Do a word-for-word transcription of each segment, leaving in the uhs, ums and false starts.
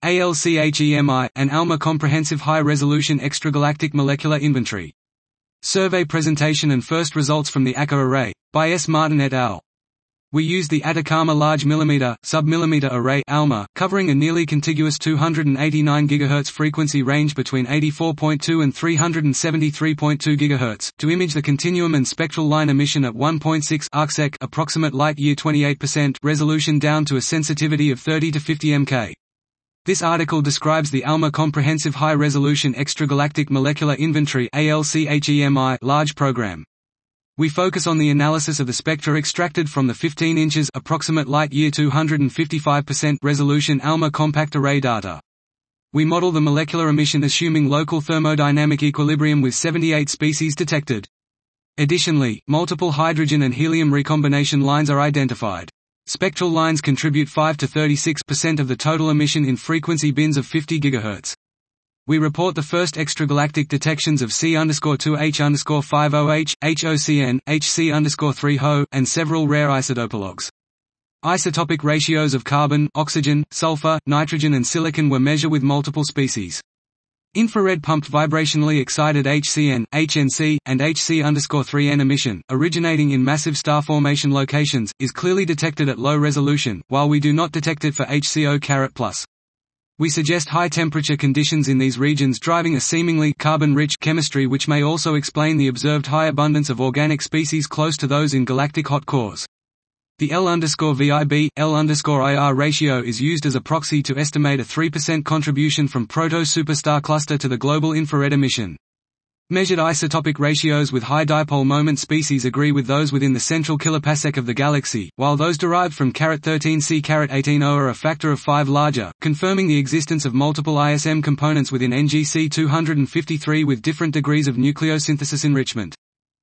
ALCHEMI, and ALMA Comprehensive High-Resolution Extragalactic Molecular Inventory. Survey presentation and first results from the A C A array, by S. Martin et al. We used the Atacama Large Millimeter, Submillimeter Array ALMA, covering a nearly contiguous two hundred eighty-nine gigahertz frequency range between eighty-four point two and three hundred seventy-three point two gigahertz, to image the continuum and spectral line emission at one point six arcsec approximate light-year twenty-eight percent resolution down to a sensitivity of thirty to fifty mK. This article describes the ALMA Comprehensive High-Resolution Extragalactic Molecular Inventory (ALCHEMI) large program. We focus on the analysis of the spectra extracted from the fifteen inches approximate light-year two hundred fifty-five percent resolution ALMA compact array data. We model the molecular emission assuming local thermodynamic equilibrium with seventy-eight species detected. Additionally, multiple hydrogen and helium recombination lines are identified. Spectral lines contribute five to thirty-six percent of the total emission in frequency bins of fifty gigahertz. We report the first extragalactic detections of C two H five O H, H O C N, H C three H O, and several rare isotopologues. Isotopic ratios of carbon, oxygen, sulfur, nitrogen and silicon were measured with multiple species. Infrared pumped vibrationally excited H C N, H N C, and H C three N emission, originating in massive star formation locations, is clearly detected at low resolution, while we do not detect it for H C O plus. We suggest high-temperature conditions in these regions driving a seemingly carbon-rich chemistry which may also explain the observed high abundance of organic species close to those in galactic hot cores. The L V I B, L I R ratio is used as a proxy to estimate a three percent contribution from proto-superstar cluster to the global infrared emission. Measured isotopic ratios with high dipole moment species agree with those within the central kiloparsec of the galaxy, while those derived from thirteen C eighteen O are a factor of five larger, confirming the existence of multiple I S M components within N G C two fifty-three with different degrees of nucleosynthesis enrichment.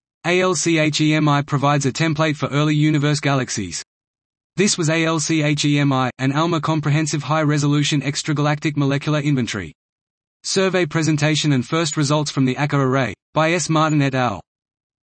ALCHEMI provides a template for early universe galaxies. This was ALCHEMI, an ALMA Comprehensive High-Resolution Extragalactic Molecular Inventory. Survey presentation and first results from the A C A array, by S. Martin et al.